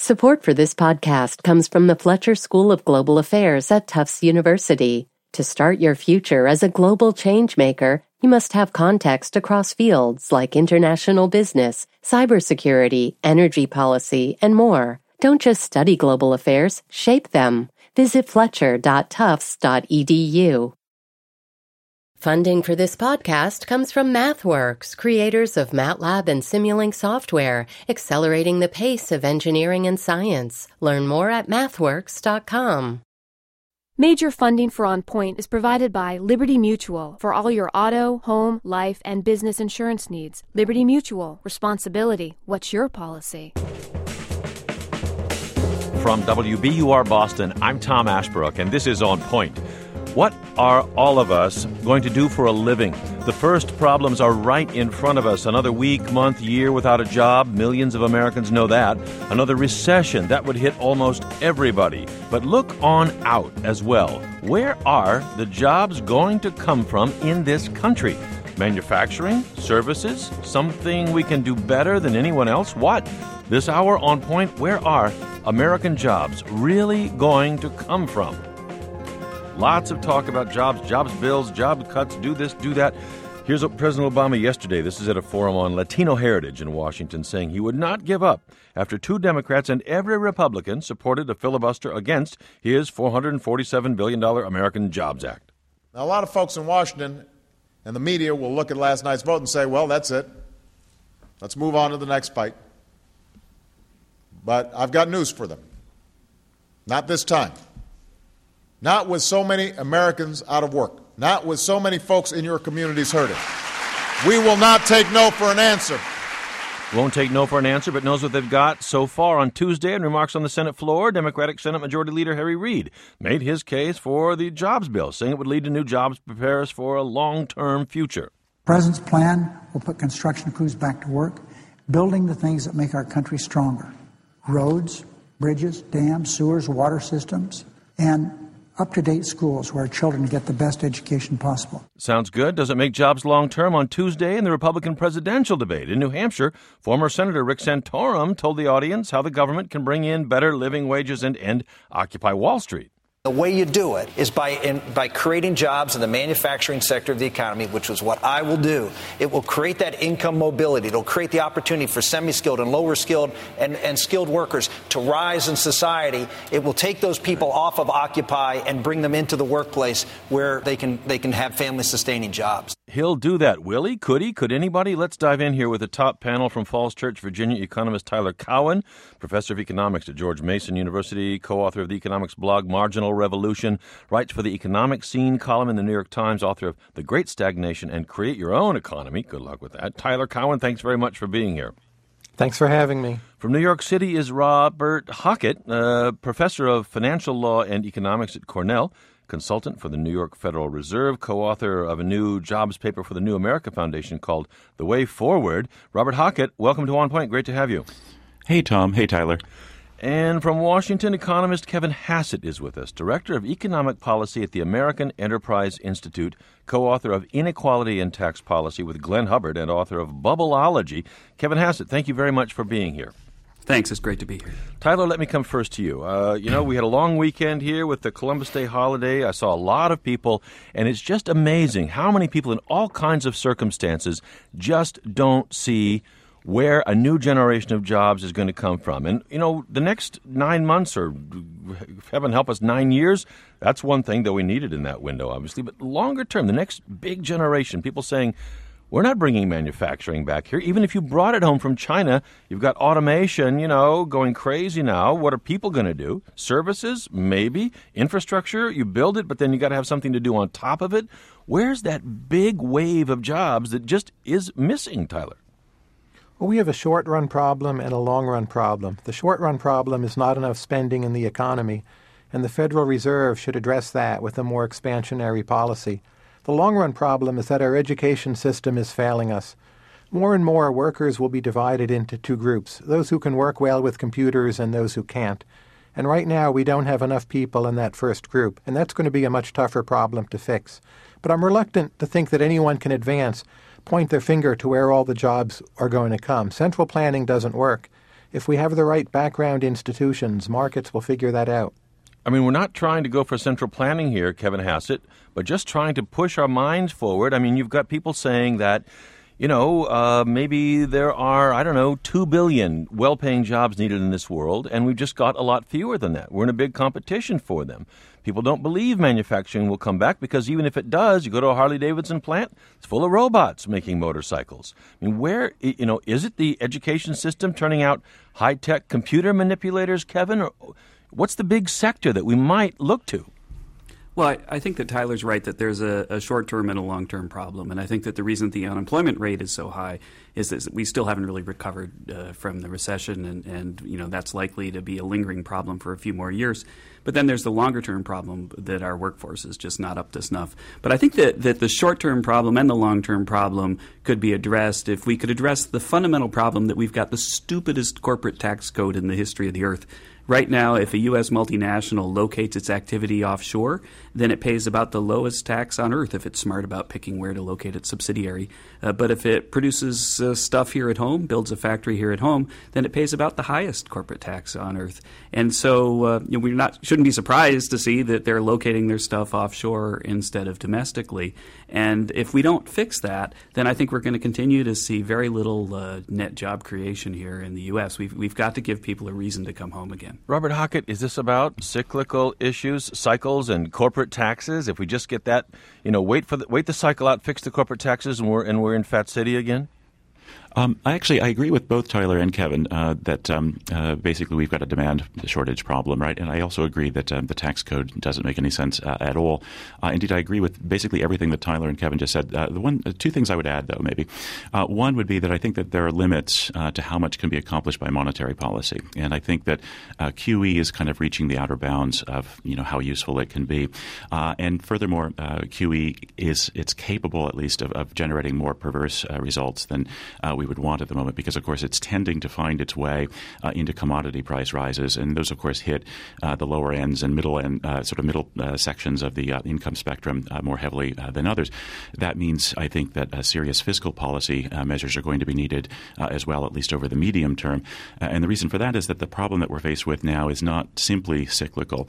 Support for this podcast comes from the Fletcher School of Global Affairs at Tufts University. To start your future as a global changemaker, you must have context across fields like international business, cybersecurity, energy policy, and more. Don't just study global affairs, shape them. Visit fletcher.tufts.edu. Funding for this podcast comes from MathWorks, creators of MATLAB and Simulink software, accelerating the pace of engineering and science. Learn more at mathworks.com. Major funding for On Point is provided by Liberty Mutual for all your auto, home, life, and business insurance needs. Liberty Mutual. Responsibility. What's your policy? From WBUR Boston, I'm Tom Ashbrook, and this is On Point. What are all of us going to do for a living? The first problems are right in front of us. Another week, month, year without a job. Millions of Americans know that. Another recession. That would hit almost everybody. But look on out as well. Where are the jobs going to come from in this country? Manufacturing? Services? Something we can do better than anyone else? What? This hour On Point, where are American jobs really going to come from? Lots of talk about jobs bills, job cuts, do this, do that. Here's what President Obama yesterday, this is at a forum on Latino heritage in Washington, saying he would not give up after two Democrats and every Republican supported a filibuster against his $447 billion American Jobs Act. Now, a lot of folks in Washington and the media will look at last night's vote and say, well, that's it. Let's move on to the next fight. But I've got news for them. Not this time. Not with so many Americans out of work. Not with so many folks in your communities hurting. We will not take no for an answer. Won't take no for an answer, but knows what they've got so far. On Tuesday, in remarks on the Senate floor, Democratic Senate Majority Leader Harry Reid made his case for the jobs bill, saying it would lead to new jobs, prepare us for a long-term future. The President's plan will put construction crews back to work, building the things that make our country stronger. Roads, bridges, dams, sewers, water systems, and up-to-date schools where children get the best education possible. Sounds good. Does it make jobs long-term? On Tuesday in the Republican presidential debate in New Hampshire, former Senator Rick Santorum told the audience how the government can bring in better living wages and end Occupy Wall Street. The way you do it is by creating jobs in the manufacturing sector of the economy, which is what I will do. It will create that income mobility. It will create the opportunity for semi-skilled and lower skilled and skilled workers to rise in society. It will take those people off of Occupy and bring them into the workplace where they can have family-sustaining jobs. He'll do that, will he? Could he? Could anybody? Let's dive in here with the top panel from Falls Church, Virginia, economist Tyler Cowen, professor of economics at George Mason University, co-author of the economics blog Marginal Revolution, writes for the Economic Scene column in the New York Times, author of The Great Stagnation and Create Your Own Economy. Good luck with that. Tyler Cowen, thanks very much for being here. Thanks for having me. From New York City is Robert Hockett, professor of financial law and economics at Cornell, consultant for the New York Federal Reserve, co-author of a new jobs paper for the New America Foundation called The Way Forward. Robert Hockett, welcome to On Point. Great to have you. Hey, Tom. Hey, Tyler. And from Washington, economist Kevin Hassett is with us, director of economic policy at the American Enterprise Institute, co-author of Inequality and Tax Policy with Glenn Hubbard, and author of Bubbleology. Kevin Hassett, thank you very much for being here. Thanks. It's great to be here. Tyler, let me come first to you. We had a long weekend here with the Columbus Day holiday. I saw a lot of people, and it's just amazing how many people in all kinds of circumstances just don't see where a new generation of jobs is going to come from. And, the next 9 months or, heaven help us, 9 years, that's one thing that we needed in that window, obviously. But longer term, the next big generation, people saying, we're not bringing manufacturing back here. Even if you brought it home from China, you've got automation, going crazy now. What are people going to do? Services? Maybe. Infrastructure? You build it, but then you got to have something to do on top of it. Where's that big wave of jobs that just is missing, Tyler? Well, we have a short-run problem and a long-run problem. The short-run problem is not enough spending in the economy, and the Federal Reserve should address that with a more expansionary policy. The long-run problem is that our education system is failing us. More and more workers will be divided into two groups, those who can work well with computers and those who can't. And right now, we don't have enough people in that first group, and that's going to be a much tougher problem to fix. But I'm reluctant to think that anyone can point their finger to where all the jobs are going to come. Central planning doesn't work. If we have the right background institutions, markets will figure that out. I mean, we're not trying to go for central planning here, Kevin Hassett, but just trying to push our minds forward. I mean, you've got people saying that, maybe there are, 2 billion well-paying jobs needed in this world, and we've just got a lot fewer than that. We're in a big competition for them. People don't believe manufacturing will come back because even if it does, you go to a Harley-Davidson plant, it's full of robots making motorcycles. I mean, where, is it the education system turning out high-tech computer manipulators, Kevin? Or what's the big sector that we might look to? Well, I think that Tyler's right that there's a short-term and a long-term problem. And I think that the reason the unemployment rate is so high is that we still haven't really recovered from the recession. And that's likely to be a lingering problem for a few more years. But then there's the longer-term problem that our workforce is just not up to snuff. But I think that the short-term problem and the long-term problem could be addressed if we could address the fundamental problem that we've got the stupidest corporate tax code in the history of the earth. Right now, if a U.S. multinational locates its activity offshore, then it pays about the lowest tax on earth if it's smart about picking where to locate its subsidiary. But if it produces stuff here at home, builds a factory here at home, then it pays about the highest corporate tax on earth. And so we shouldn't be surprised to see that they're locating their stuff offshore instead of domestically. And if we don't fix that, then I think we're going to continue to see very little net job creation here in the U.S. We've got to give people a reason to come home again. Robert Hockett, is this about cyclical issues, cycles, and corporate taxes? If we just get that, wait the cycle out, fix the corporate taxes, and we're in Fat City again? I agree with both Tyler and Kevin that basically we've got a demand shortage problem, right? And I also agree that the tax code doesn't make any sense at all. Indeed, I agree with basically everything that Tyler and Kevin just said. Two things I would add, though, maybe. One would be that I think that there are limits to how much can be accomplished by monetary policy. And I think that QE is kind of reaching the outer bounds of, how useful it can be. And furthermore, QE it's capable, at least, of generating more perverse results than we would want at the moment because, of course, it's tending to find its way into commodity price rises. And those, of course, hit the lower ends and middle sections of the income spectrum more heavily than others. That means, I think, that serious fiscal policy measures are going to be needed as well, at least over the medium term. And the reason for that is that the problem that we're faced with now is not simply cyclical.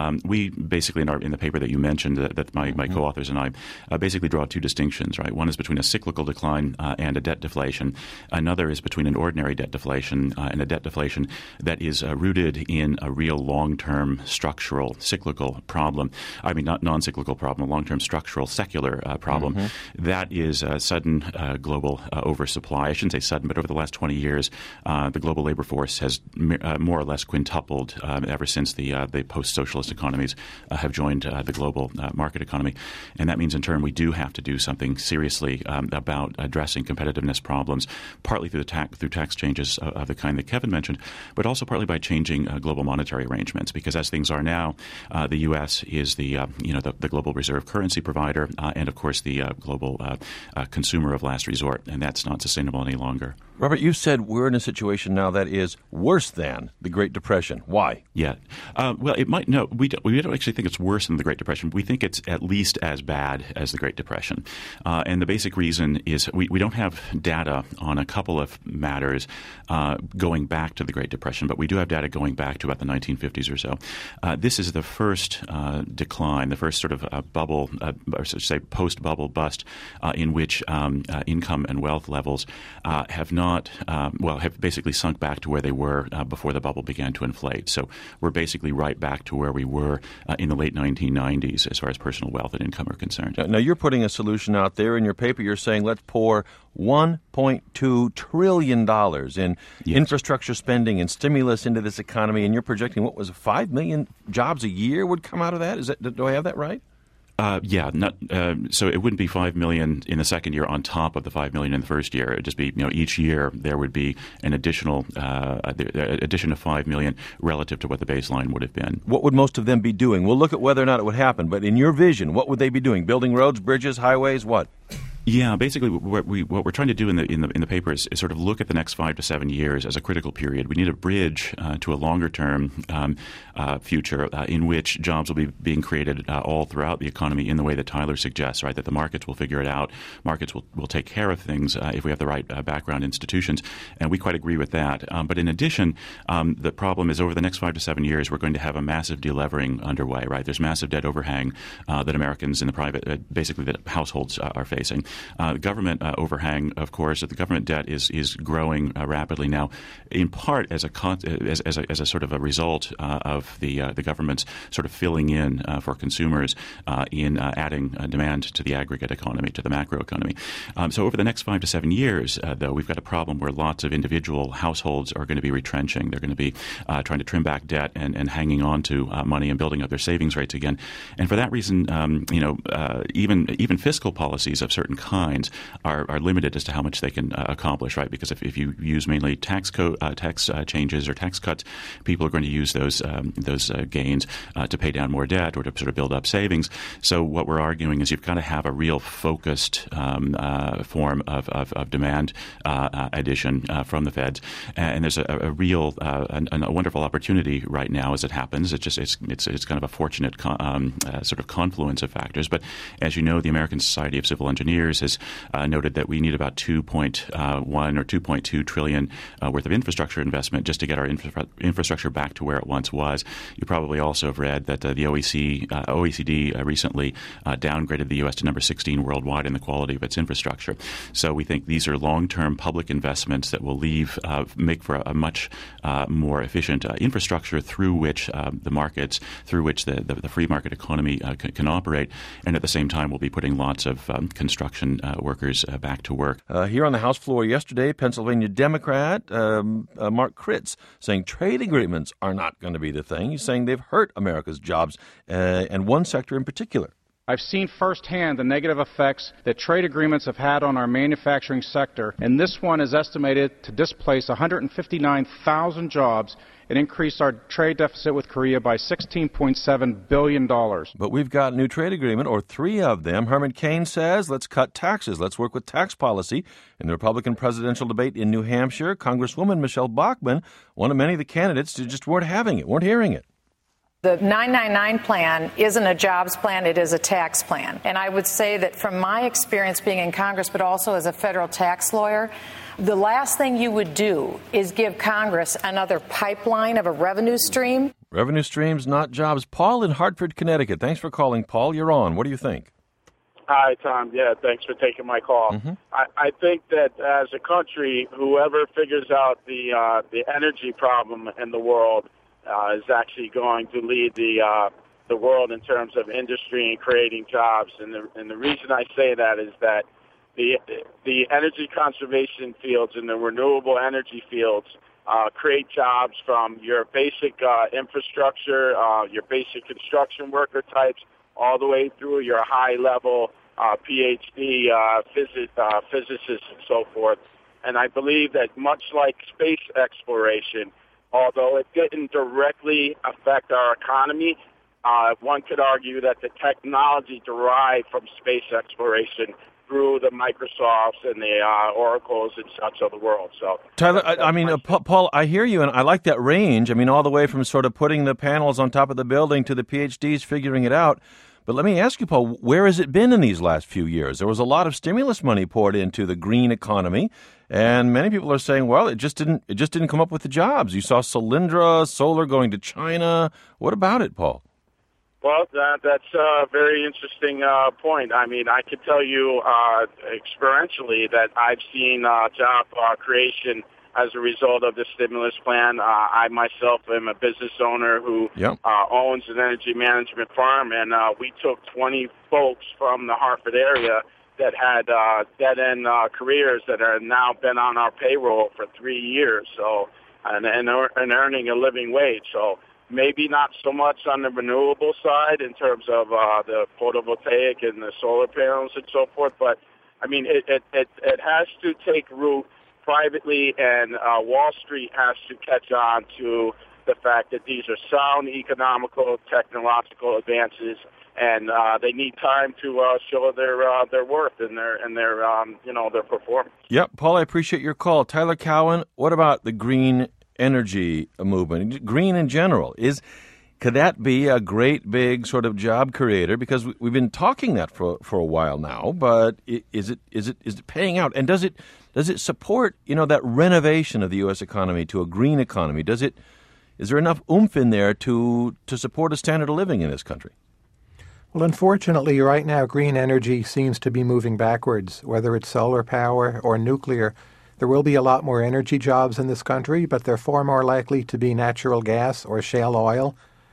We basically, in the paper that you mentioned, that my co-authors and I basically draw two distinctions, right? One is between a cyclical decline and a debt deflation. Another is between an ordinary debt deflation and a debt deflation that is rooted in a real long-term structural cyclical problem. I mean, not non-cyclical problem, a long-term structural secular problem. Mm-hmm. That is a sudden global oversupply. I shouldn't say sudden, but over the last 20 years, the global labor force has more or less quintupled ever since the post-socialist economies have joined the global market economy. And that means, in turn, we do have to do something seriously about addressing competitiveness problems, partly through tax changes of the kind that Kevin mentioned, but also partly by changing global monetary arrangements. Because as things are now, the U.S. is the global reserve currency provider and, of course, the global consumer of last resort, and that's not sustainable any longer. Robert, you said we're in a situation now that is worse than the Great Depression. Why? Yeah. Well, it might – no, we don't actually think it's worse than the Great Depression. We think it's at least as bad as the Great Depression. And the basic reason is we don't have data on a couple of matters going back to the Great Depression, but we do have data going back to about the 1950s or so. This is the first decline, the first sort of bubble, or so to say post-bubble bust in which income and wealth levels have basically sunk back to where they were before the bubble began to inflate. So we're basically right back to where we were in the late 1990s as far as personal wealth and income are concerned. Now you're putting a solution out there in your paper. You're saying let's pour $1.2 trillion in infrastructure spending and stimulus into this economy, and you're projecting what was 5 million jobs a year would come out of that? Do I have that right? So it wouldn't be 5 million in the second year on top of the 5 million in the first year. It'd just be, each year there would be an additional addition of 5 million relative to what the baseline would have been. What would most of them be doing? We'll look at whether or not it would happen. But in your vision, what would they be doing? Building roads, bridges, highways, what? Yeah, basically, what we're trying to do in the paper is sort of look at the next 5 to 7 years as a critical period. We need a bridge to a longer term future in which jobs will be being created all throughout the economy in the way that Tyler suggests. Right, that the markets will figure it out. Markets will take care of things if we have the right background institutions, and we quite agree with that. But in addition, the problem is over the next 5 to 7 years, we're going to have a massive delevering underway. Right, there's massive debt overhang that Americans in the private, basically that households are facing. Government overhang, of course, the government debt is growing rapidly now, in part as a sort of a result of the government's sort of filling in for consumers in adding demand to the aggregate economy, to the macro economy. So over the next 5 to 7 years, though, we've got a problem where lots of individual households are going to be retrenching. They're going to be trying to trim back debt and hanging on to money and building up their savings rates again. And for that reason, even fiscal policies of certain kinds are limited as to how much they can accomplish, right? Because if you use mainly tax changes or tax cuts, people are going to use those gains to pay down more debt or to sort of build up savings. So what we're arguing is you've got to have a real focused form of demand addition from the Feds, and there's a real a wonderful opportunity right now as it happens. It's kind of a fortunate sort of confluence of factors. But as you know, the American Society of Civil Engineers has noted that we need about 2.1 or 2.2 trillion worth of infrastructure investment just to get our infrastructure back to where it once was. You probably also have read that the OECD recently downgraded the U.S. to number 16 worldwide in the quality of its infrastructure. So we think these are long-term public investments that will make for a much more efficient infrastructure through which the markets, through which the free market economy can operate, and at the same time we'll be putting lots of construction workers back to work. Here on the House floor yesterday, Pennsylvania Democrat Mark Kritz saying trade agreements are not going to be the thing. He's saying they've hurt America's jobs and one sector in particular. I've seen firsthand the negative effects that trade agreements have had on our manufacturing sector, and this one is estimated to displace 159,000 jobs and increase our trade deficit with Korea by $16.7 billion. But we've got a new trade agreement, or 3 of them. Herman Cain says, let's cut taxes. Let's work with tax policy. In the Republican presidential debate in New Hampshire, Congresswoman Michelle Bachmann, one of many of the candidates, just weren't having it, weren't hearing it. The 999 plan isn't a jobs plan, it is a tax plan. And I would say that from my experience being in Congress, but also as a federal tax lawyer, the last thing you would do is give Congress another pipeline of a revenue stream. Revenue streams, not jobs. Paul in Hartford, Connecticut. Thanks for calling, Paul. You're on. What do you think? Hi, Tom. Yeah, thanks for taking my call. Mm-hmm. I think that as a country, whoever figures out the energy problem in the world is actually going to lead the world in terms of industry and creating jobs. And the reason I say that is that the energy conservation fields and the renewable energy fields create jobs from your basic infrastructure, your basic construction worker types, all the way through your high-level PhD physicists and so forth. And I believe that much like space exploration, although it didn't directly affect our economy, one could argue that the technology derived from space exploration through the Microsofts and the Oracles and such of the world. So, Tyler, Paul, I hear you, and I like that range. I mean, all the way from sort of putting the panels on top of the building to the PhDs figuring it out. But let me ask you, Paul, where has it been in these last few years? There was a lot of stimulus money poured into the green economy, and many people are saying, well, it just didn't come up with the jobs. You saw Solyndra, solar going to China. What about it, Paul? Well, that's a very interesting point. I mean, I could tell you experientially that I've seen job creation as a result of the stimulus plan. I myself am a business owner who owns an energy management firm, and we took 20 folks from the Hartford area that had dead-end careers that are now been on our payroll for 3 years, so and earning a living wage. So maybe not so much on the renewable side in terms of the photovoltaic and the solar panels and so forth, but I mean it has to take root privately, and Wall Street has to catch on to the fact that these are sound economical, technological advances, and they need time to show their worth and their performance. Yep, Paul, I appreciate your call. Tyler Cowen, what about the green energy movement, green in general? Could that be a great big sort of job creator? Because we've been talking that for a while now, but is it paying out? And does it support that renovation of the U.S. economy to a green economy? Is there enough oomph in there to support a standard of living in this country? Well, unfortunately, right now, green energy seems to be moving backwards, whether it's solar power or nuclear. There will be a lot more energy jobs in this country, but they're far more likely to be natural gas or shale oil.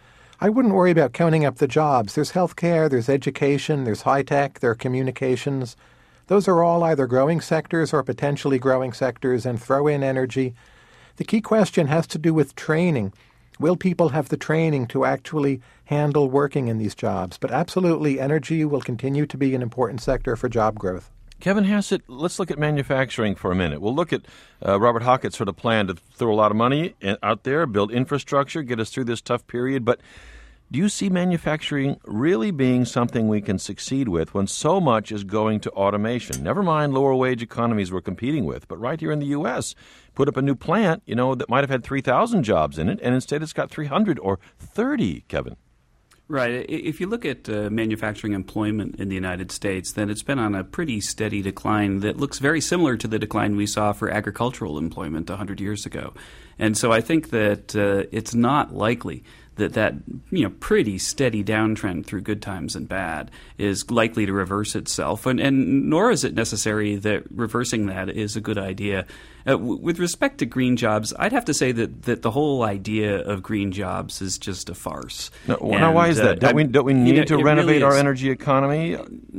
I wouldn't worry about counting up the jobs. There's healthcare, there's education, there's high-tech, there are communications. Those are all either growing sectors or potentially growing sectors, and throw in energy. The key question has to do with training. Will people have the training to actually handle working in these jobs? But absolutely, energy will continue to be an important sector for job growth. Kevin Hassett, let's look at manufacturing for a minute. We'll look at Robert Hockett's sort of plan to throw a lot of money out there, build infrastructure, get us through this tough period. But do you see manufacturing really being something we can succeed with when so much is going to automation? Never mind lower wage economies we're competing with, but right here in the U.S., put up a new plant, that might have had 3,000 jobs in it, and instead it's got 300 or 30, Kevin. Right. If you look at manufacturing employment in the United States, then it's been on a pretty steady decline that looks very similar to the decline we saw for agricultural employment 100 years ago. And so I think that it's not likely that pretty steady downtrend through good times and bad is likely to reverse itself, and nor is it necessary that reversing that is a good idea. With respect to green jobs, I'd have to say that the whole idea of green jobs is just a farce. Now why is that? Don't we need to renovate our energy economy?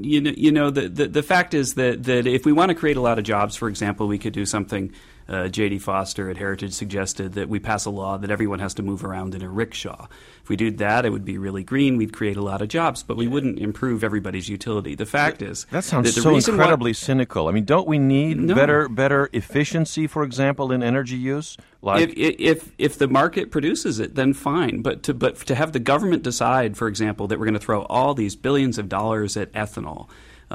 The fact is that if we want to create a lot of jobs, for example, we could do something. J.D. Foster at Heritage suggested that we pass a law that everyone has to move around in a rickshaw. If we did that, it would be really green. We'd create a lot of jobs, but we wouldn't improve everybody's utility. The fact is that sounds so incredibly cynical. I mean, don't we need better efficiency, for example, in energy use? If the market produces it, then fine. But to have the government decide, for example, that we're going to throw all these billions of dollars at ethanol.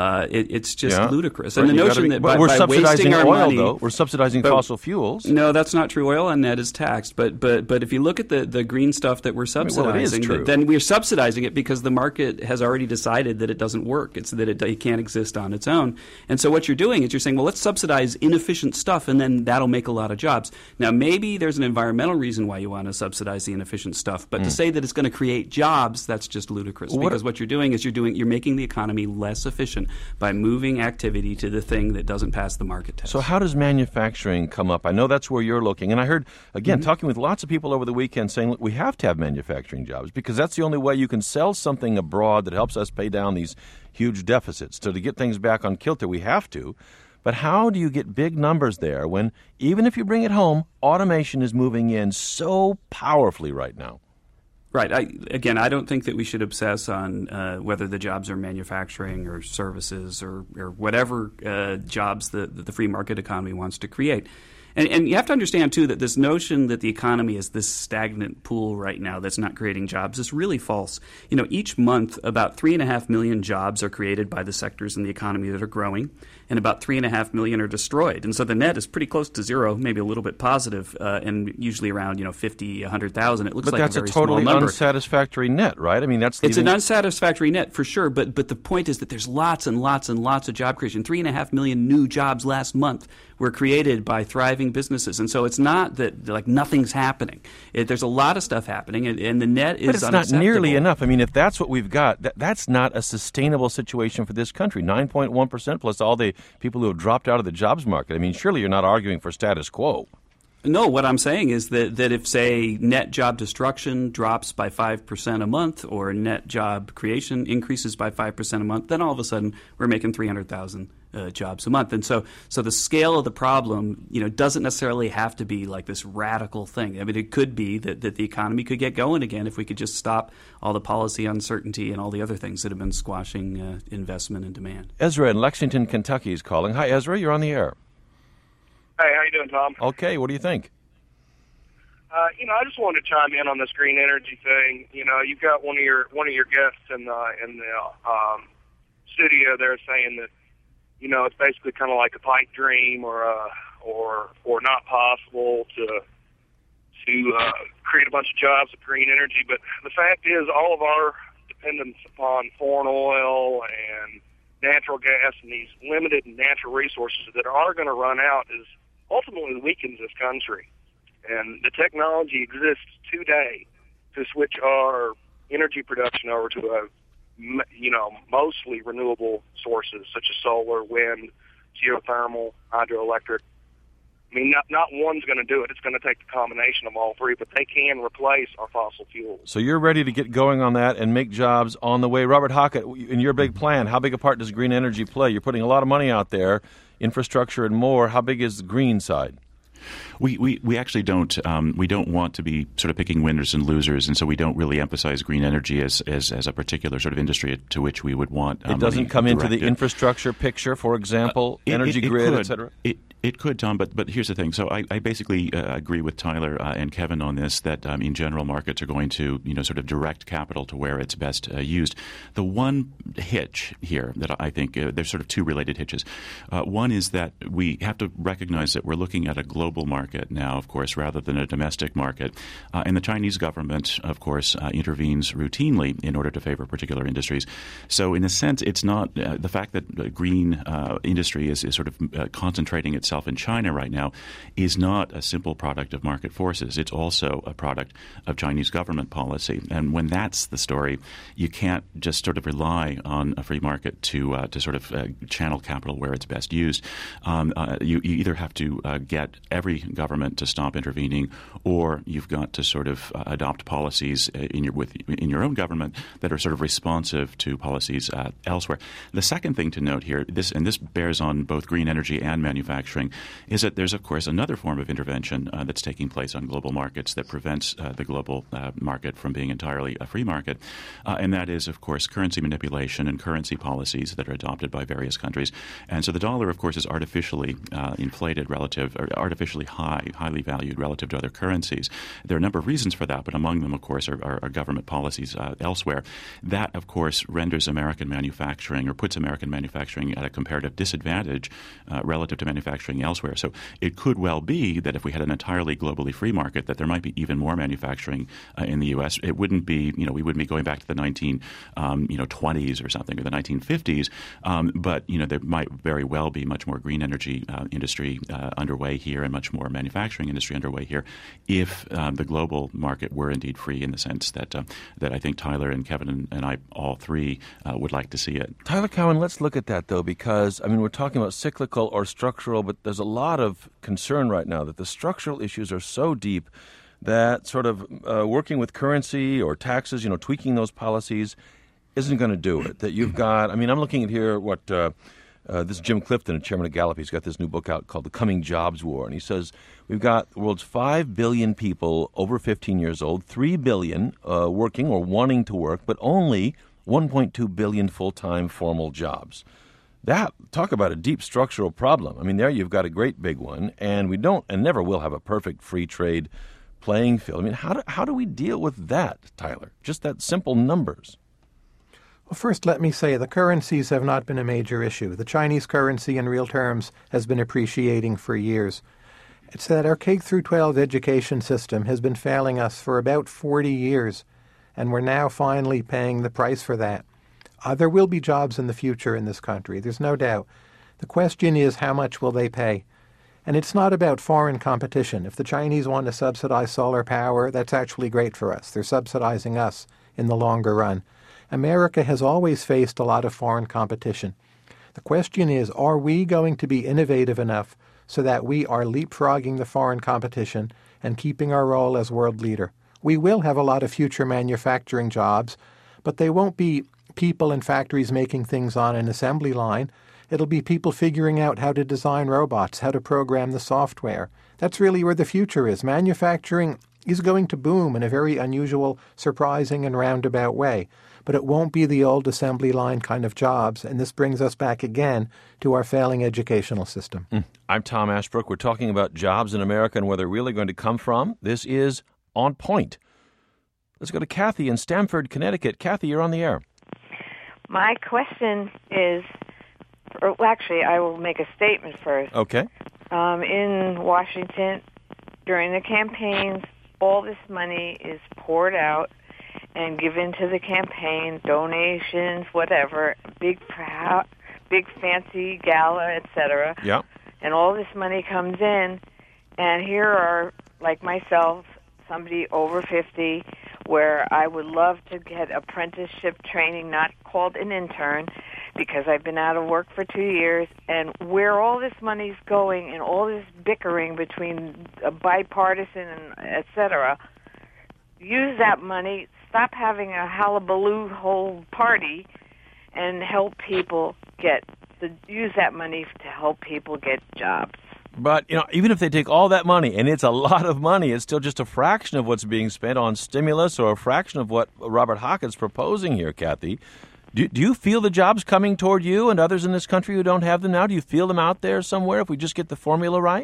It's just ludicrous. Right. And the notion that by subsidizing wasting our oil, money, though, we're subsidizing fossil fuels. No, that's not true. Oil on net is taxed. But if you look at the green stuff that we're subsidizing, then we're subsidizing it because the market has already decided that it doesn't work. It's that it can't exist on its own. And so what you're doing is you're saying, well, let's subsidize inefficient stuff, and then that'll make a lot of jobs. Now, maybe there's an environmental reason why you want to subsidize the inefficient stuff, but to say that it's going to create jobs, that's just ludicrous. Because what you're doing is you're making the economy less efficient by moving activity to the thing that doesn't pass the market test. So how does manufacturing come up? I know that's where you're looking. And I heard, again, talking with lots of people over the weekend saying, look, we have to have manufacturing jobs because that's the only way you can sell something abroad that helps us pay down these huge deficits. So to get things back on kilter, we have to. But how do you get big numbers there when, even if you bring it home, automation is moving in so powerfully right now? Right. I don't think that we should obsess on whether the jobs are manufacturing or services or whatever jobs the free market economy wants to create. And you have to understand, too, that this notion that the economy is this stagnant pool right now that's not creating jobs is really false. Each month, about 3.5 million jobs are created by the sectors in the economy that are growing, and about 3.5 million are destroyed. And so the net is pretty close to zero, maybe a little bit positive, and usually around 50, 100,000. It looks like a very small number. But that's a totally unsatisfactory net, right? I mean, it's an unsatisfactory net for sure. But the point is that there's lots and lots and lots of job creation. 3.5 million new jobs last month were created by thriving businesses. And so it's not that nothing's happening. There's a lot of stuff happening, and the net is unacceptable. But it's not nearly enough. I mean, if that's what we've got, that's not a sustainable situation for this country. 9.1% plus all the people who have dropped out of the jobs market. I mean, surely you're not arguing for status quo. No, what I'm saying is that if, say, net job destruction drops by 5% a month or net job creation increases by 5% a month, then all of a sudden we're making 300,000 jobs a month. And so the scale of the problem, doesn't necessarily have to be like this radical thing. I mean, it could be that the economy could get going again if we could just stop all the policy uncertainty and all the other things that have been squashing investment and demand. Ezra in Lexington, Kentucky is calling. Hi, Ezra. You're on the air. Hey, how you doing, Tom? Okay, what do you think? I just wanted to chime in on this green energy thing. You've got one of your guests in the studio there saying that, it's basically kind of like a pipe dream or not possible to create a bunch of jobs with green energy. But the fact is, all of our dependence upon foreign oil and natural gas and these limited natural resources that are going to run out is ultimately weakens this country. And the technology exists today to switch our energy production over to mostly renewable sources such as solar, wind, geothermal, hydroelectric. I mean, not one's going to do it. It's going to take the combination of all three, but they can replace our fossil fuels. So you're ready to get going on that and make jobs on the way. Robert Hockett, in your big plan, how big a part does green energy play? You're putting a lot of money out there, infrastructure and more. How big is the green side? We actually don't want to be sort of picking winners and losers, and so we don't really emphasize green energy as a particular sort of industry to which we would want. It doesn't come into the infrastructure picture, for example, energy grid, et cetera? It could, Tom, but here's the thing. So I basically agree with Tyler and Kevin on this, that in general markets are going to sort of direct capital to where it's best used. The one hitch here that I think there's sort of two related hitches. One is that we have to recognize that we're looking at a global market now, of course, rather than a domestic market. And the Chinese government, of course, intervenes routinely in order to favor particular industries. So in a sense, it's not the fact that green industry is sort of concentrating itself in China right now is not a simple product of market forces. It's also a product of Chinese government policy. And when that's the story, you can't just sort of rely on a free market to sort of channel capital where it's best used. You either have to get every government to stop intervening, or you've got to sort of adopt policies in your own government that are sort of responsive to policies elsewhere. The second thing to note here, this bears on both green energy and manufacturing, is that there's, of course, another form of intervention that's taking place on global markets that prevents the global market from being entirely a free market, and that is, of course, currency manipulation and currency policies that are adopted by various countries. And so the dollar, of course, is artificially inflated relative, or artificially highly valued relative to other currencies. There are a number of reasons for that, but among them, of course, are government policies elsewhere. That, of course, renders American manufacturing, or puts American manufacturing at a comparative disadvantage relative to manufacturing elsewhere. So it could well be that if we had an entirely globally free market, that there might be even more manufacturing in the U.S. It wouldn't be, we wouldn't be going back to the 1920s or something, or the 1950s, but there might very well be much more green energy industry underway here and much more manufacturing industry underway here if the global market were indeed free, in the sense that I think Tyler and Kevin and I all three would like to see it. Tyler Cowen, let's look at that, though, because, we're talking about cyclical or structural, but there's a lot of concern right now that the structural issues are so deep that sort of working with currency or taxes, tweaking those policies isn't going to do it. That you've got, I'm looking at here what this is Jim Clifton, chairman of Gallup. He's got this new book out called The Coming Jobs War. And he says we've got the world's 5 billion people over 15 years old, 3 billion working or wanting to work, but only 1.2 billion full-time formal jobs. That, talk about a deep structural problem. There you've got a great big one, and we don't and never will have a perfect free trade playing field. How do we deal with that, Tyler? Just that simple numbers. Well, first, let me say the currencies have not been a major issue. The Chinese currency in real terms has been appreciating for years. It's that our K-12 education system has been failing us for about 40 years, and we're now finally paying the price for that. There will be jobs in the future in this country, there's no doubt. The question is, how much will they pay? And it's not about foreign competition. If the Chinese want to subsidize solar power, that's actually great for us. They're subsidizing us in the longer run. America has always faced a lot of foreign competition. The question is, are we going to be innovative enough so that we are leapfrogging the foreign competition and keeping our role as world leader? We will have a lot of future manufacturing jobs, but they won't be people in factories making things on an assembly line. It'll be people figuring out how to design robots, how to program the software. That's really where the future is. Manufacturing is going to boom in a very unusual, surprising, and roundabout way. But it won't be the old assembly line kind of jobs, and this brings us back again to our failing educational system. I'm Tom Ashbrook. We're talking about jobs in America and where they're really going to come from. This is On Point. Let's go to Kathy in Stamford, Connecticut. Kathy, you're on the air. My question is, actually, I will make a statement first. Okay. In Washington, during the campaigns, all this money is poured out and given to the campaign, donations, whatever, big fancy gala, etc. Yeah. And all this money comes in, and here are, like myself, somebody over 50, where I would love to get apprenticeship training, not called an intern, because I've been out of work for 2 years, and where all this money's going and all this bickering between bipartisan and et cetera, use that money, stop having a hullabaloo whole party, and help people use that money to help people get jobs. But, even if they take all that money, and it's a lot of money, it's still just a fraction of what's being spent on stimulus or a fraction of what Robert Hawkins proposing here, Kathy. Do you feel the jobs coming toward you and others in this country who don't have them now? Do you feel them out there somewhere if we just get the formula right?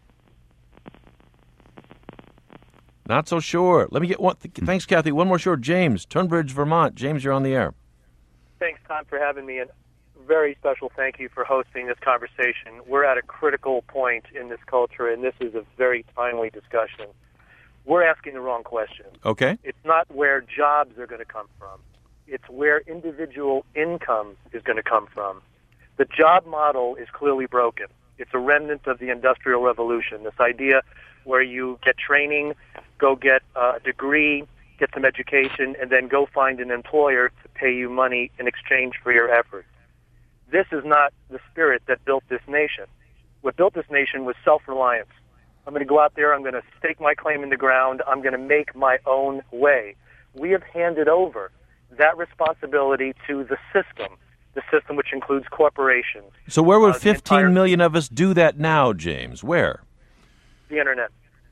Not so sure. Let me get one. Thanks, Kathy. One more short. James, Tunbridge, Vermont. James, you're on the air. Thanks, Tom, for having me. And very special thank you for hosting this conversation. We're at a critical point in this culture, and this is a very timely discussion. We're asking the wrong question. Okay. It's not where jobs are going to come from. It's where individual income is going to come from. The job model is clearly broken. It's a remnant of the Industrial Revolution, this idea where you get training, go get a degree, get some education, and then go find an employer to pay you money in exchange for your effort. This is not the spirit that built this nation. What built this nation was self-reliance. I'm going to go out there, I'm going to stake my claim in the ground, I'm going to make my own way. We have handed over that responsibility to the system which includes corporations. So where would 15 million of us do that now, James? Where? The Internet.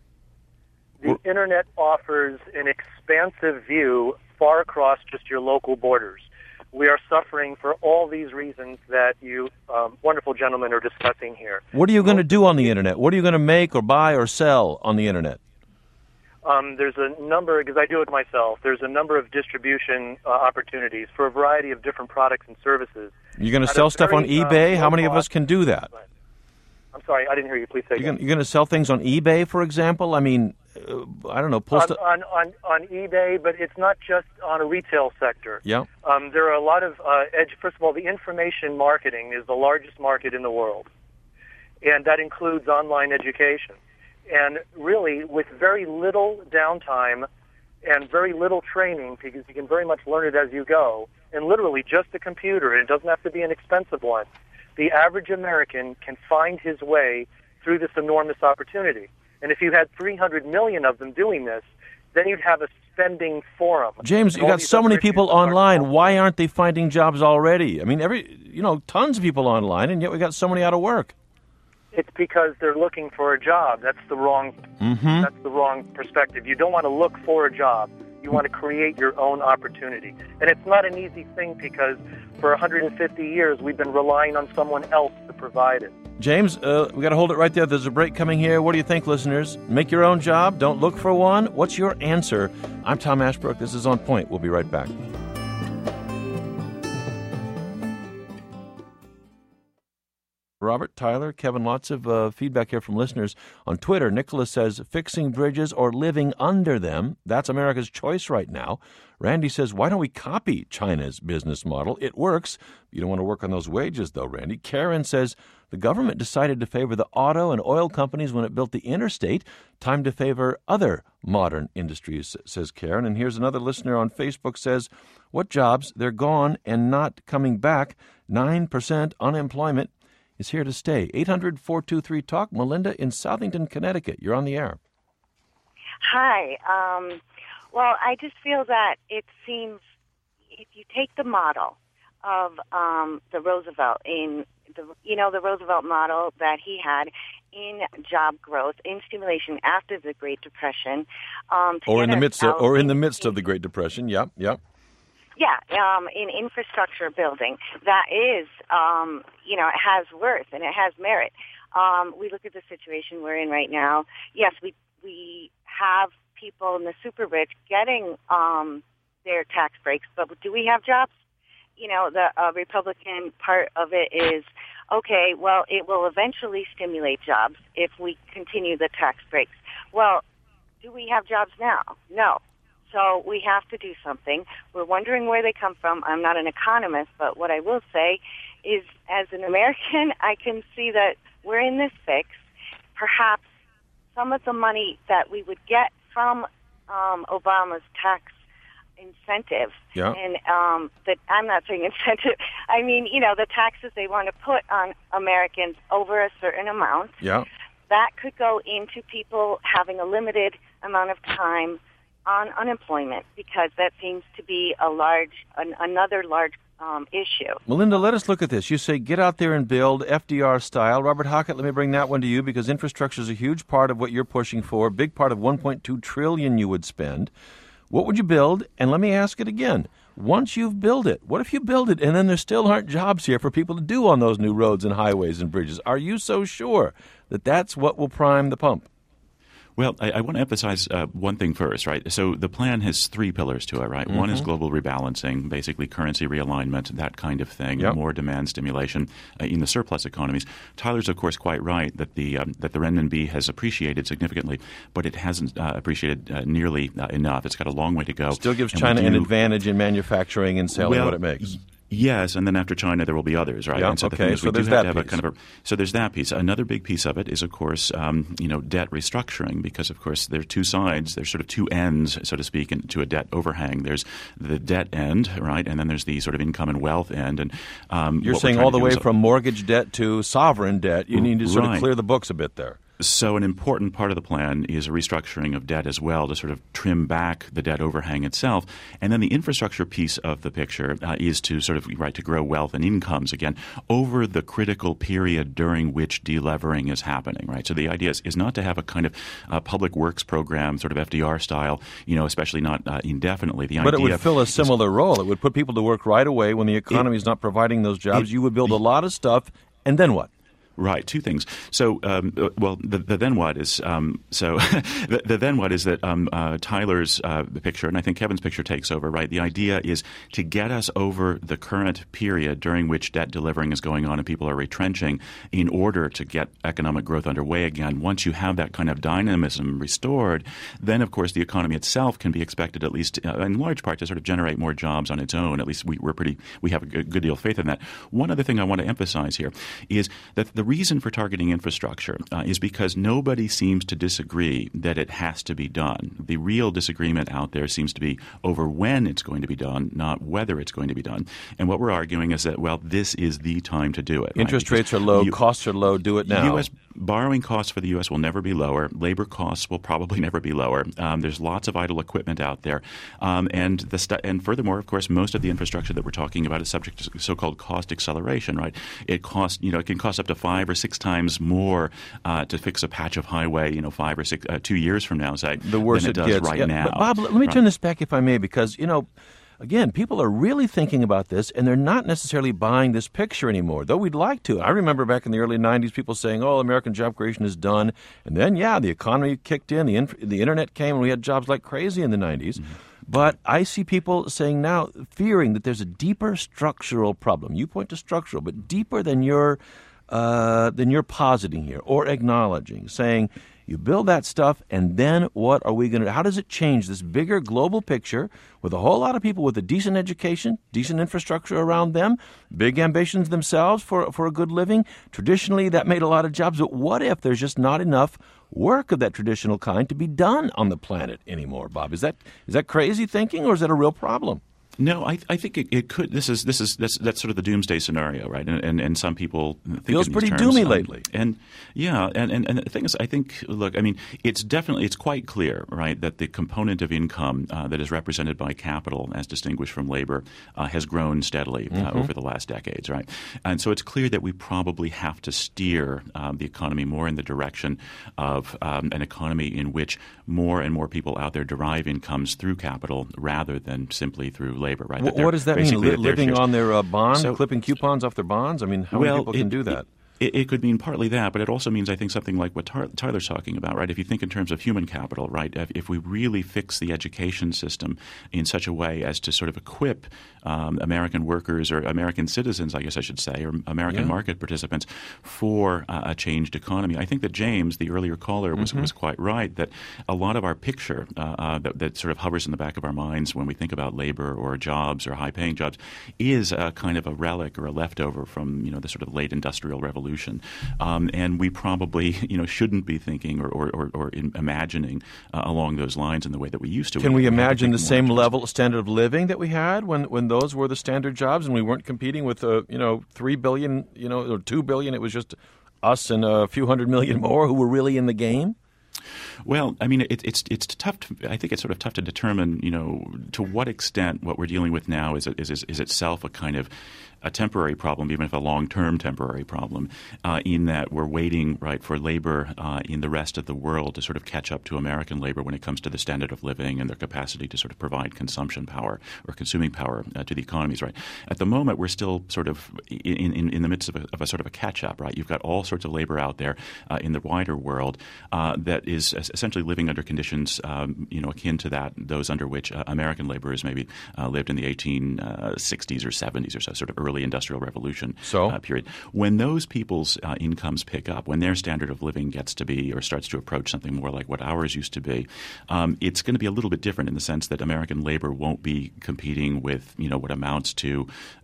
The Internet offers an expansive view far across just your local borders. We are suffering for all these reasons that you wonderful gentlemen are discussing here. What are you going to do on the Internet? What are you going to make or buy or sell on the Internet? There's a number, because I do it myself, there's a number of distribution opportunities for a variety of different products and services. You're going to sell stuff on eBay? How many of us can do that? I'm sorry, I didn't hear you. Please say again. You're going to sell things on eBay, for example? I mean, I don't know. On eBay, but it's not just on a retail sector. Yeah. There are a lot of first of all, the information marketing is the largest market in the world, and that includes online education. And really, with very little downtime and very little training, because you can very much learn it as you go, and literally just a computer, and it doesn't have to be an expensive one, the average American can find his way through this enormous opportunity. And if you had 300 million of them doing this, then you'd have a spending forum. James, you got so many people online. Why aren't they finding jobs already? I mean, tons of people online, and yet we got so many out of work. It's because they're looking for a job. That's the wrong. That's the wrong perspective. You don't want to look for a job. You want to create your own opportunity. And it's not an easy thing because for 150 years we've been relying on someone else to provide it. James, we got to hold it right there. There's a break coming here. What do you think, listeners? Make your own job. Don't look for one. What's your answer? I'm Tom Ashbrook. This is On Point. We'll be right back. Robert, Tyler, Kevin, lots of feedback here from listeners. On Twitter, Nicholas says, fixing bridges or living under them, that's America's choice right now. Randy says, why don't we copy China's business model? It works. You don't want to work on those wages, though, Randy. Karen says, the government decided to favor the auto and oil companies when it built the interstate. Time to favor other modern industries, says Karen. And here's another listener on Facebook says, what jobs? They're gone and not coming back. 9% unemployment is here to stay. 800-423-TALK. Melinda in Southington, Connecticut. You're on the air. Hi. Well, I just feel that it seems if you take the model of the Roosevelt the Roosevelt model that he had, in job growth, in stimulation after the Great Depression. Or in the midst of the Great Depression. Yep. Yeah, in infrastructure building. That is, it has worth and it has merit. We look at the situation we're in right now. Yes, we have people in the super rich getting their tax breaks, but do we have jobs? The Republican part of it is, okay, well, it will eventually stimulate jobs if we continue the tax breaks. Well, do we have jobs now? No. So we have to do something. We're wondering where they come from. I'm not an economist, but what I will say is, as an American, I can see that we're in this fix. Perhaps some of the money that we would get from Obama's tax incentive, and that I'm not saying incentive, I mean, the taxes they want to put on Americans over a certain amount, that could go into people having a limited amount of time on unemployment, because that seems to be another large issue. Melinda, let us look at this. You say get out there and build FDR style. Robert Hockett, let me bring that one to you, because infrastructure is a huge part of what you're pushing for, a big part of $1.2 trillion you would spend. What would you build? And let me ask it again. Once you've built it, what if you build it and then there still aren't jobs here for people to do on those new roads and highways and bridges? Are you so sure that that's what will prime the pump? Well, I want to emphasize one thing first, right? So the plan has three pillars to it, right? Mm-hmm. One is global rebalancing, basically currency realignment, that kind of thing, more demand stimulation in the surplus economies. Tyler's, of course, quite right that the renminbi has appreciated significantly, but it hasn't appreciated nearly enough. It's got a long way to go. Still gives China an advantage in manufacturing and selling what it makes. Yes, and then after China, there will be others, right? Yeah, and so okay, so there's that piece. So there's that piece. Another big piece of it is, of course, debt restructuring, because, of course, there are two sides. There's sort of two ends, so to speak, to a debt overhang. There's the debt end, right, and then there's the sort of income and wealth end. And you're saying all the way from mortgage debt to sovereign debt, you need to sort of clear the books a bit there. So an important part of the plan is a restructuring of debt as well, to sort of trim back the debt overhang itself. And then the infrastructure piece of the picture is to sort of to grow wealth and incomes again over the critical period during which delevering is happening, right? So the idea is not to have a kind of public works program, sort of FDR style, especially not indefinitely. But it would fill a similar role. It would put people to work right away when the economy is not providing those jobs. You would build a lot of stuff, and then what? Right, two things. So, the then what is the then what is that Tyler's picture, and I think Kevin's picture takes over. Right, the idea is to get us over the current period during which debt delivering is going on and people are retrenching, in order to get economic growth underway again. Once you have that kind of dynamism restored, then of course the economy itself can be expected, at least in large part, to sort of generate more jobs on its own. At least we have a good deal of faith in that. One other thing I want to emphasize here is that the reason for targeting infrastructure is because nobody seems to disagree that it has to be done. The real disagreement out there seems to be over when it's going to be done, not whether it's going to be done. And what we're arguing is that, this is the time to do it. Interest rates are low, costs are low, do it now. U.S. borrowing costs for the U.S. will never be lower. Labor costs will probably never be lower. There's lots of idle equipment out there. And furthermore, of course, most of the infrastructure that we're talking about is subject to so-called cost acceleration, right? It can cost up to 5 or 6 times more to fix a patch of highway, 5 or 6, 2 years from now, say, the worse than it does right now. But Bob, let me turn this back, if I may, because, again, people are really thinking about this, and they're not necessarily buying this picture anymore, though we'd like to. I remember back in the early 90s, people saying, American job creation is done. And then, the economy kicked in, the Internet came, and we had jobs like crazy in the 90s. Mm-hmm. But I see people saying now, fearing that there's a deeper structural problem. You point to structural, but deeper than you're positing here or acknowledging, saying, you build that stuff, and then what are we going to – how does it change this bigger global picture with a whole lot of people with a decent education, decent infrastructure around them, big ambitions themselves for a good living? Traditionally, that made a lot of jobs, but what if there's just not enough work of that traditional kind to be done on the planet anymore, Bob? Is that crazy thinking, or is that a real problem? No, I think it could. That's sort of the doomsday scenario, right? And some people think feels in these pretty terms, doomy lately. And the thing is, I think, look, I mean, it's quite clear, right, that the component of income that is represented by capital, as distinguished from labor, has grown steadily over the last decades, right? And so it's clear that we probably have to steer the economy more in the direction of an economy in which more and more people out there derive incomes through capital rather than simply through labor, right? What does that mean? Living on their bond, clipping coupons off their bonds? I mean, how many people can do that? It could mean partly that, but it also means, I think, something like what Tyler's talking about, right? If you think in terms of human capital, right, if we really fix the education system in such a way as to sort of equip American workers or American citizens, I guess I should say, or American market participants for a changed economy. I think that James, the earlier caller, was quite right that a lot of our picture that sort of hovers in the back of our minds when we think about labor or jobs or high-paying jobs is a kind of a relic or a leftover from, the sort of late industrial revolution. And we probably, shouldn't be thinking or imagining along those lines in the way that we used to. Can we imagine the same level of standard of living that we had when those were the standard jobs and we weren't competing with, 3 billion, or 2 billion? It was just us and a few hundred million more who were really in the game? Well, I mean, it's tough. I think it's sort of tough to determine, to what extent what we're dealing with now is itself a kind of a temporary problem, even if a long-term temporary problem, in that we're waiting, right, for labor in the rest of the world to sort of catch up to American labor when it comes to the standard of living and their capacity to sort of provide consumption power or consuming power to the economies, right? At the moment, we're still sort of in the midst of a sort of a catch-up, right? You've got all sorts of labor out there in the wider world that is essentially living under conditions, akin to those under which American laborers maybe lived in the 1860s or 70s or so, sort of early industrial revolution period. When those people's incomes pick up, when their standard of living gets to be or starts to approach something more like what ours used to be, it's going to be a little bit different in the sense that American labor won't be competing with, what amounts to,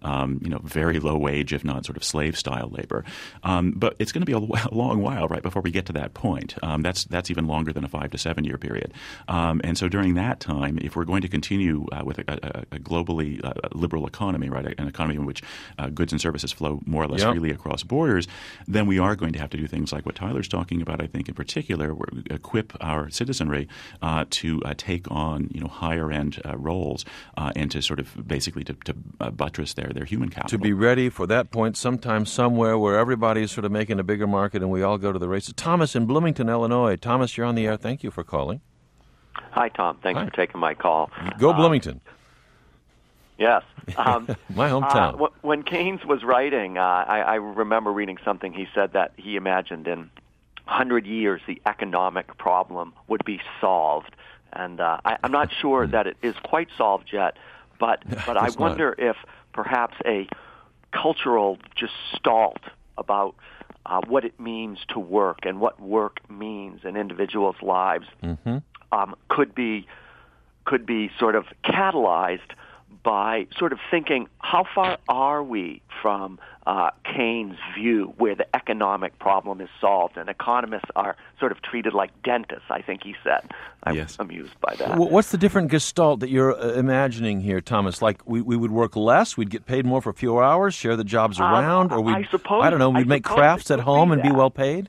very low wage, if not sort of slave-style labor. But it's going to be a long while, right, before we get to that point. That's even longer than a 5 to 7 year period. And so during that time, if we're going to continue with a globally liberal economy, right, an economy in which goods and services flow more or less freely across borders, then we are going to have to do things like what Tyler's talking about, I think, in particular, where we equip our citizenry to take on, higher-end roles and to sort of basically to buttress their human capital. To be ready for that point sometime somewhere where everybody's sort of making a bigger market and we all go to the races. Thomas in Bloomington, Illinois. Thomas, you're on the air. Thank you for calling. Hi, Tom. Thanks for taking my call. Go Bloomington. Yes. My hometown. When Keynes was writing, I remember reading something. He said that he imagined in 100 years the economic problem would be solved. And I'm not sure that it is quite solved yet, but I wonder if perhaps a cultural gestalt about what it means to work and what work means in individuals' lives could be sort of catalyzed by sort of thinking, how far are we from Keynes' view where the economic problem is solved and economists are sort of treated like dentists, I think he said. I'm amused by that. What's the different gestalt that you're imagining here, Thomas? Like we would work less, we'd get paid more for fewer hours, share the jobs around, or we'd make crafts at home and be well paid?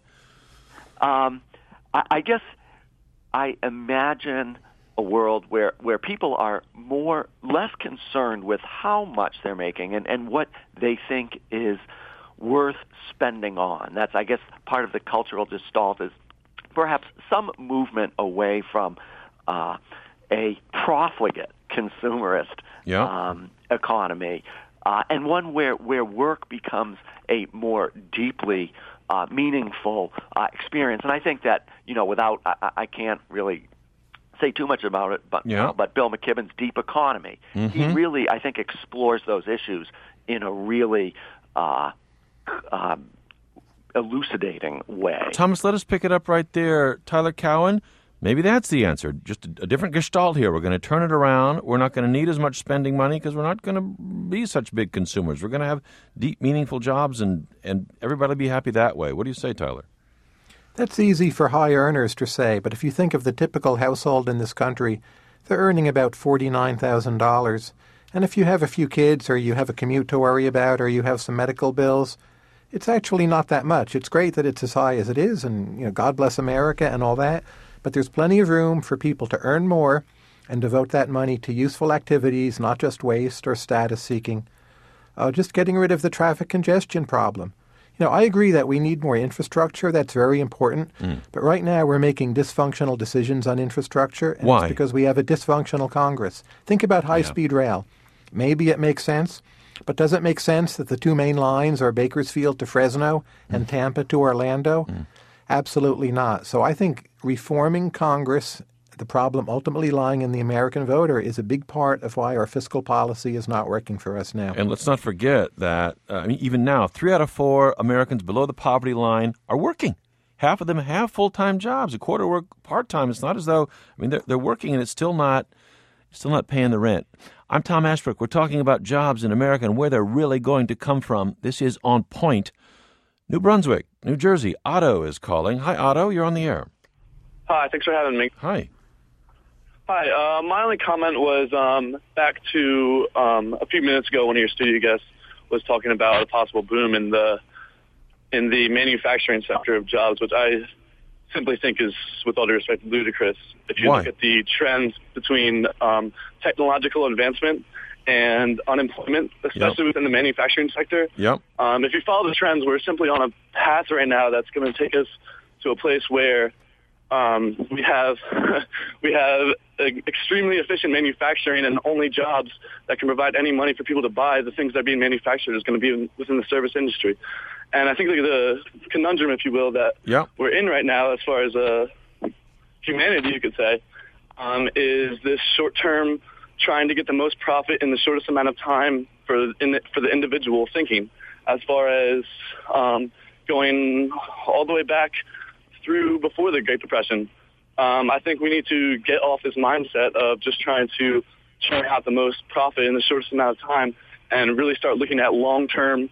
I guess I imagine a world where people are less concerned with how much they're making and what they think is worth spending on. That's, I guess, part of the cultural gestalt is perhaps some movement away from a profligate consumerist economy and one where work becomes a more deeply meaningful experience. And I think that, without I can't really say too much about it, but Bill McKibben's Deep Economy, he really, I think, explores those issues in a really elucidating way. Thomas, let us pick it up right there. Tyler Cowen, maybe that's the answer. Just a different gestalt here. We're going to turn it around. We're not going to need as much spending money because we're not going to be such big consumers. We're going to have deep, meaningful jobs, and everybody will be happy that way. What do you say, Tyler? That's easy for high earners to say, but if you think of the typical household in this country, they're earning about $49,000. And if you have a few kids, or you have a commute to worry about, or you have some medical bills, it's actually not that much. It's great that it's as high as it is, and God bless America and all that, but there's plenty of room for people to earn more and devote that money to useful activities, not just waste or status seeking. Just getting rid of the traffic congestion problem. I agree that we need more infrastructure. That's very important. But right now we're making dysfunctional decisions on infrastructure. And Why? It's because we have a dysfunctional Congress. Think about high-speed rail. Maybe it makes sense, but does it make sense that the two main lines are Bakersfield to Fresno and Tampa to Orlando? Absolutely not. So I think reforming Congress, the problem ultimately lying in the American voter, is a big part of why our fiscal policy is not working for us now. And let's not forget that even now, 3 out of 4 Americans below the poverty line are working. Half of them have full-time jobs. A quarter work part-time. It's not as though they're working and it's still not paying the rent. I'm Tom Ashbrook. We're talking about jobs in America and where they're really going to come from. This is On Point. New Brunswick, New Jersey. Otto is calling. Hi, Otto. You're on the air. Hi. Thanks for having me. Hi. Hi. My only comment was back to a few minutes ago when your studio guest was talking about a possible boom in the manufacturing sector of jobs, which I simply think is, with all due respect, ludicrous. If you look at the trends between technological advancement and unemployment, especially within the manufacturing sector. Yep. If you follow the trends, we're simply on a path right now that's going to take us to a place where we have extremely efficient manufacturing, and only jobs that can provide any money for people to buy the things that are being manufactured is going to be within the service industry. And I think the conundrum, if you will, that we're in right now, as far as humanity, you could say, is this short-term trying to get the most profit in the shortest amount of time for the individual thinking, as far as going all the way back through before the Great Depression. I think we need to get off this mindset of just trying to churn out the most profit in the shortest amount of time and really start looking at long-term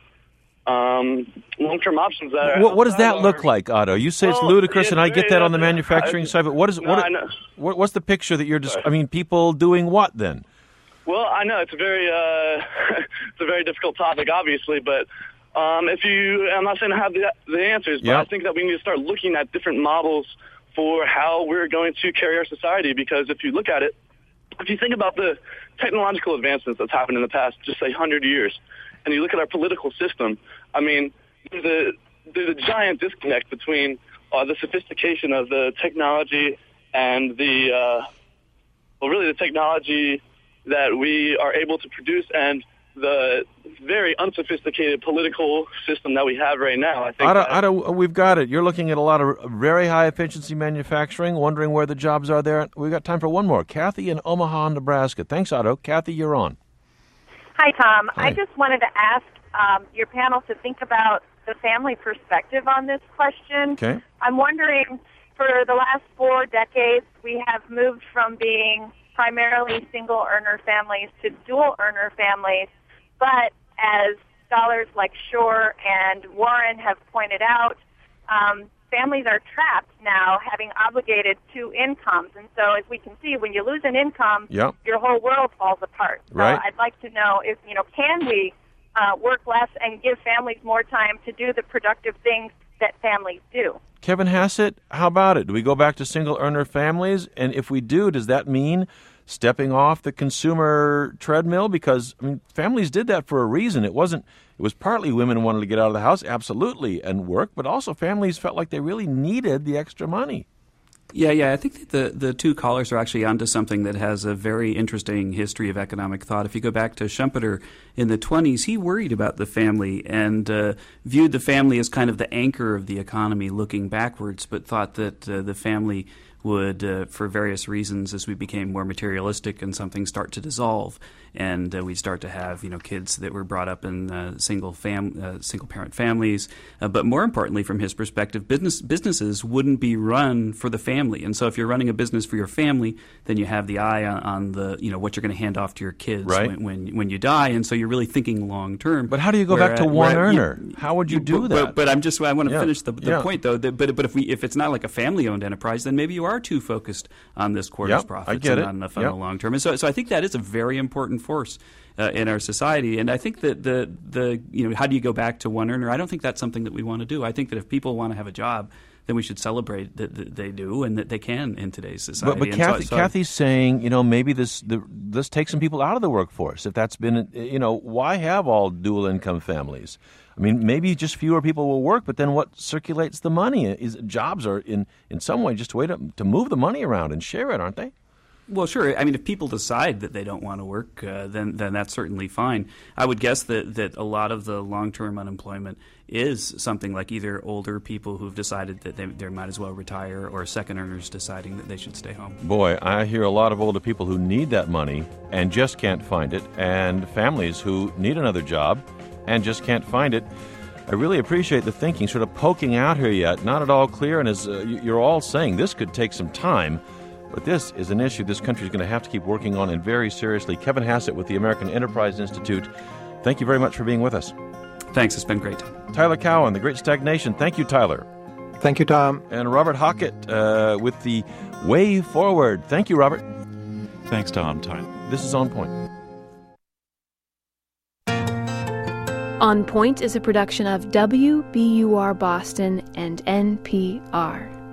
options. What does that look like, Otto? You say it's ludicrous, and I get that on the manufacturing side, but what's the picture that you're just? People doing what then? Well, I know it's a very it's a very difficult topic, obviously, but I'm not saying I have the answers, but I think that we need to start looking at different models for how we're going to carry our society. Because if you look at it, if you think about the technological advancements that's happened in the past, just say 100 years, and you look at our political system, there's a giant disconnect between the sophistication of the technology and the technology that we are able to produce and the very unsophisticated political system that we have right now. I think we've got it. You're looking at a lot of very high-efficiency manufacturing, wondering where the jobs are there. We've got time for one more. Kathy in Omaha, Nebraska. Thanks, Otto. Kathy, you're on. Hi, Tom. Hi. I just wanted to ask your panel to think about the family perspective on this question. Okay. I'm wondering, for the last 4 decades, we have moved from being primarily single-earner families to dual-earner families, but as scholars like Shore and Warren have pointed out, families are trapped now having obligated 2 incomes. And so as we can see, when you lose an income, your whole world falls apart. So I'd like to know if, can we work less and give families more time to do the productive things that families do? Kevin Hassett, how about it? Do we go back to single-earner families? And if we do, does that mean stepping off the consumer treadmill? Because families did that for a reason. It was partly women wanted to get out of the house, absolutely, and work, but also families felt like they really needed the extra money. Yeah. I think that the 2 callers are actually onto something that has a very interesting history of economic thought. If you go back to Schumpeter in the 1920s, he worried about the family and viewed the family as kind of the anchor of the economy looking backwards, but thought that the family would, for various reasons, as we became more materialistic and something start to dissolve, and we start to have kids that were brought up in single parent families. But more importantly, from his perspective, businesses wouldn't be run for the family. And so, if you're running a business for your family, then you have the eye on the what you're going to hand off to your kids when you die. And so you're really thinking long term. But how do you go back to one earner? How would you do that? But I want to finish the point though. But if it's not like a family owned enterprise, then maybe you are far too focused on this quarter's profits and not enough on the long term. And so I think that is a very important force in our society. And I think that the how do you go back to one earner? I don't think that's something that we want to do. I think that if people want to have a job, then we should celebrate that they do and that they can in today's society. But Kathy's saying, maybe this takes some people out of the workforce. If that's been, why have all dual income families? I mean, maybe just fewer people will work, but then what circulates the money? Jobs are in some way just a way to move the money around and share it, aren't they? Well, sure. I mean, if people decide that they don't want to work, then that's certainly fine. I would guess that a lot of the long-term unemployment is something like either older people who've decided that they might as well retire, or second earners deciding that they should stay home. Boy, I hear a lot of older people who need that money and just can't find it, and families who need another job and just can't find it. I really appreciate the thinking, sort of poking out here yet, not at all clear, and as you're all saying, this could take some time. But this is an issue this country is going to have to keep working on, and very seriously. Kevin Hassett with the American Enterprise Institute, thank you very much for being with us. Thanks. It's been great. Tyler Cowen, The Great Stagnation. Thank you, Tyler. Thank you, Tom. And Robert Hockett with the Way Forward. Thank you, Robert. Thanks, Tom. Tyler. This is On Point. On Point is a production of WBUR Boston and NPR.